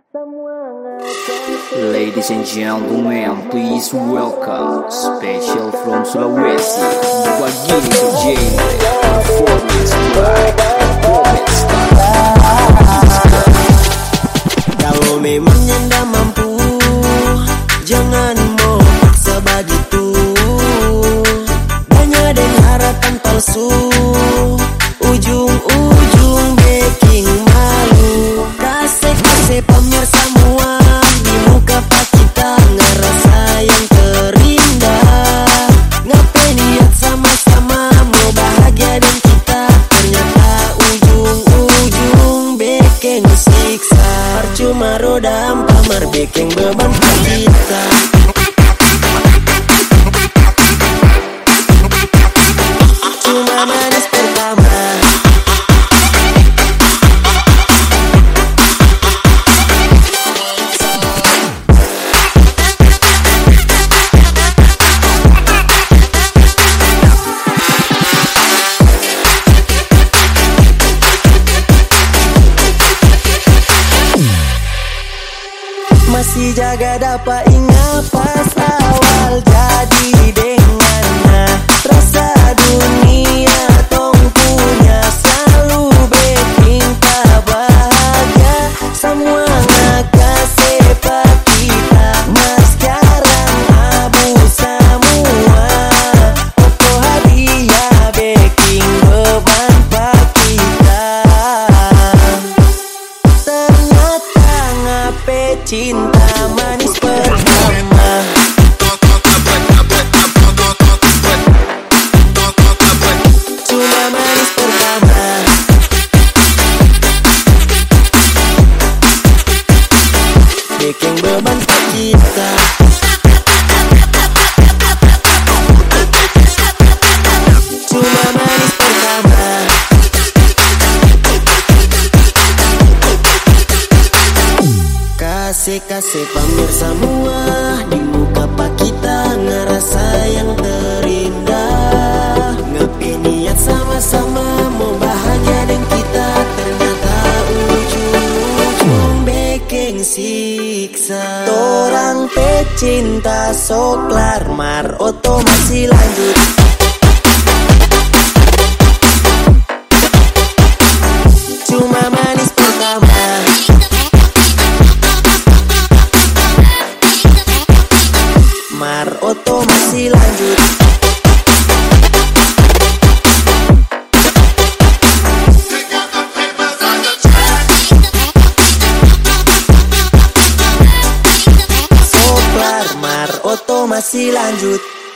Ladies and gentlemen, please welcome special from Sulawesi, Bagini Genre, performance by Comment Star. Kalau memang Anda mampu, jangan mau paksa begitu. Banyak dan harapan palsu, ujung-ujung bikin malu. Kasih pamer semua di muka pak kita, ngerasa yang terindah. Ngapain niat sama-sama mau bahagia dan kita, ternyata ujung-ujung bikin siksa. Percuma roda pamer bikin beban pak kita. Cuma manis pertama, masih jaga dapat ingat pas awal jadi dengannya. Rasa dunia tong punya selalu bikin tak bahagia. Semua ngakasih pak kita, mas sekarang abu semua. Opo hadiah bikin beban pak kita. Ternyata ngape cinta manis pertama. Cuma manis pertama, bikin beban pak kita. Cuma manis pertama, kasih pamer semua di muka pak kita, ngerasa yang terindah. Ngapain niat sama-sama mau bahagia dan kita, ternyata ujung-ujung bikin siksa. Torang pecinta soklar mar oto masih lanjut. Cuma manis pertama, mar oto masih lanjut. Soklar mar oto masih lanjut.